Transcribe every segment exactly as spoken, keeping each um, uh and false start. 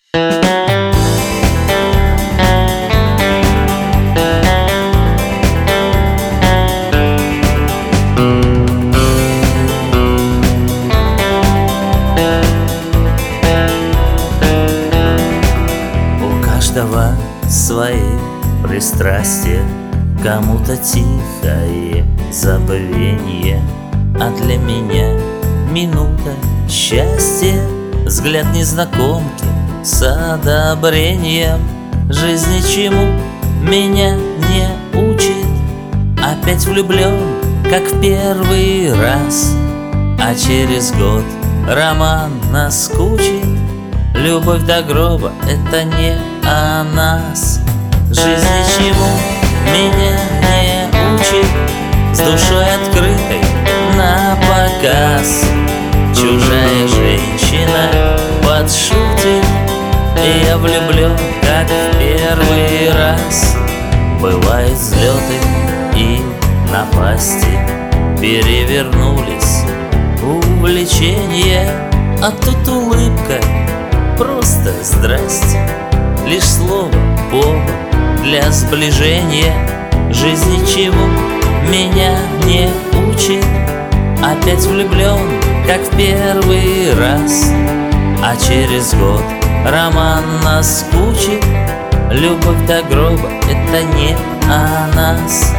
У каждого свои пристрастия, кому-то тихое забвение, а для меня минута счастья, взгляд незнакомки с одобрением. Жизни чему меня не учит, опять влюблен, как в первый раз, а через год роман наскучит. Любовь до гроба — это не о нас. Жизни чему меня не учит, с душой открытой на показ. Чужая женщина подшутит, и я влюблен, как в первый раз. Бывают взлеты и напасти, перевернулись увлечения, а тут улыбка, просто здрасте. Лишь слово, повод для сближения. Жизни чему меня не учит, опять влюблен, как в первый раз, а через год роман наскучит. Любовь до гроба — это не о нас.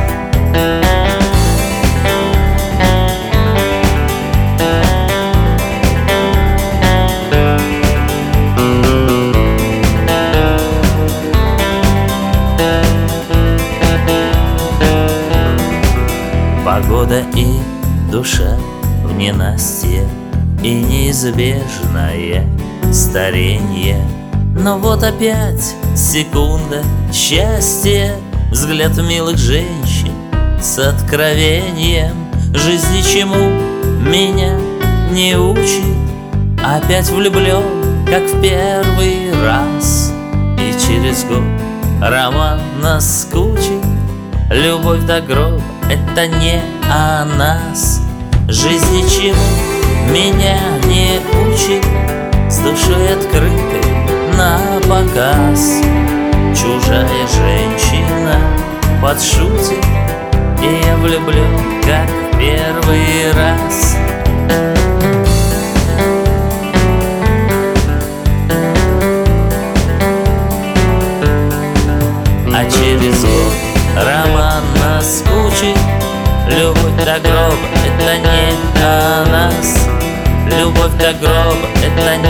Погода и душа в ненастье, и неизбежное старение. Но вот опять секунда счастья, взгляд милых женщин с откровением. Жизни чему меня не учит, опять влюблен, как в первый раз, и через год роман наскучит. Любовь до гроба — это не о нас. Жизни чему меня не учит, с душой открытой на показ. Чужая женщина подшутит, и я влюблен, как в первый раз. А через год роман наскучит. Любовь до гроба — это не о нас. Любовь до гроба — это не